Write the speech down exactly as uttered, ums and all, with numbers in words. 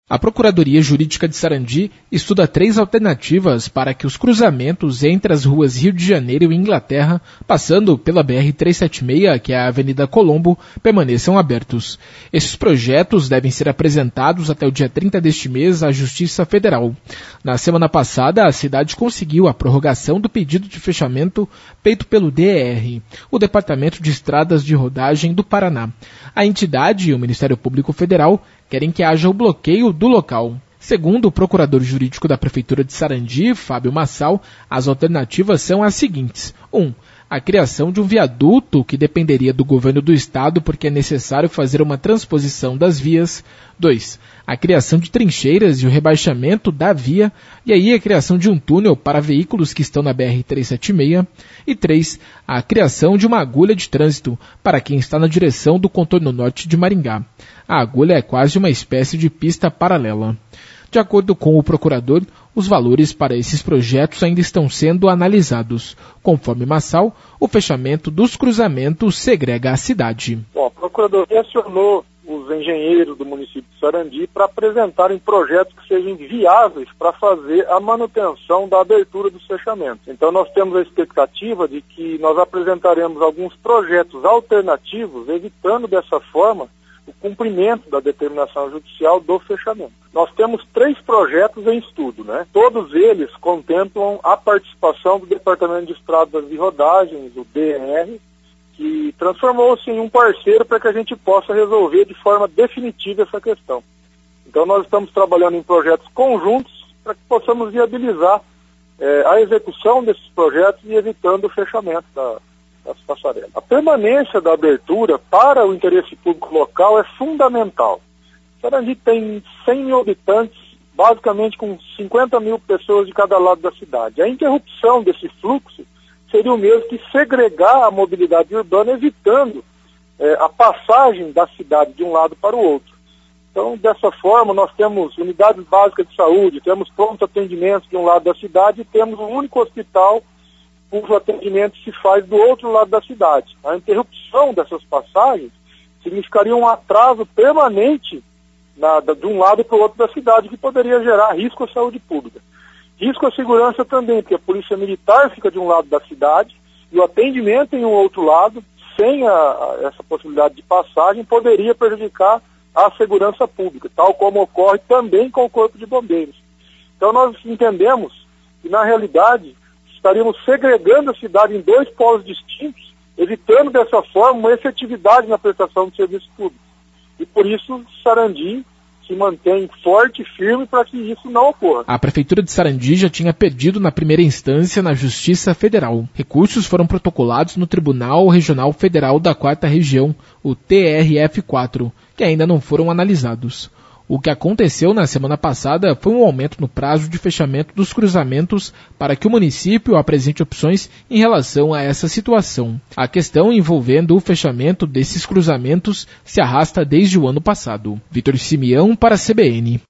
A Procuradoria Jurídica de Sarandi estuda três alternativas para que os cruzamentos entre as ruas Rio de Janeiro e Inglaterra, passando pela B R trezentos e setenta e seis, que é a Avenida Colombo, permaneçam abertos. Esses projetos devem ser apresentados até o dia trinta deste mês à Justiça Federal. Na semana passada, a cidade conseguiu a prorrogação do pedido de fechamento feito pelo D E R, o Departamento de Estradas de Rodagem do Paraná. A entidade e o Ministério Público Federal querem que haja o bloqueio do local. Segundo o procurador jurídico da Prefeitura de Sarandi, Fábio Massal, as alternativas são as seguintes. um. A criação de um viaduto que dependeria do governo do estado porque é necessário fazer uma transposição das vias. dois. A criação de trincheiras e o rebaixamento da via, e aí a criação de um túnel para veículos que estão na B R trezentos e setenta e seis. E três. A criação de uma agulha de trânsito para quem está na direção do contorno norte de Maringá. A agulha é quase uma espécie de pista paralela. De acordo com o procurador, os valores para esses projetos ainda estão sendo analisados. Conforme Massal, o fechamento dos cruzamentos segrega a cidade. Bom, a Procuradoria acionou os engenheiros do município de Sarandi para apresentarem projetos que sejam viáveis para fazer a manutenção da abertura dos fechamentos. Então nós temos a expectativa de que nós apresentaremos alguns projetos alternativos, evitando dessa forma o cumprimento da determinação judicial do fechamento. Nós temos três projetos em estudo, né? Todos eles contemplam a participação do Departamento de Estradas e Rodagens, o D E R, que transformou-se em um parceiro para que a gente possa resolver de forma definitiva essa questão. Então nós estamos trabalhando em projetos conjuntos para que possamos viabilizar eh, a execução desses projetos e evitando o fechamento da das passarelas. A permanência da abertura para o interesse público local é fundamental. Sarandi tem cem mil habitantes, basicamente com cinquenta mil pessoas de cada lado da cidade. A interrupção desse fluxo seria o mesmo que segregar a mobilidade urbana, evitando eh, a passagem da cidade de um lado para o outro. Então, dessa forma, nós temos unidades básicas de saúde, temos pronto atendimento de um lado da cidade e temos um único hospital cujo atendimento se faz do outro lado da cidade. A interrupção dessas passagens significaria um atraso permanente na, da, de um lado para o outro da cidade, que poderia gerar risco à saúde pública. Risco à segurança também, porque a polícia militar fica de um lado da cidade e o atendimento em um outro lado, sem a, a, essa possibilidade de passagem, poderia prejudicar a segurança pública, tal como ocorre também com o Corpo de Bombeiros. Então nós entendemos que, na realidade, estaríamos segregando a cidade em dois polos distintos, evitando dessa forma uma efetividade na prestação de serviços públicos. E por isso Sarandi se mantém forte e firme para que isso não ocorra. A Prefeitura de Sarandi já tinha pedido na primeira instância na Justiça Federal. Recursos foram protocolados no Tribunal Regional Federal da Quarta Região, o T R F quatro, que ainda não foram analisados. O que aconteceu na semana passada foi um aumento no prazo de fechamento dos cruzamentos para que o município apresente opções em relação a essa situação. A questão envolvendo o fechamento desses cruzamentos se arrasta desde o ano passado. Vitor Simeão para a C B N.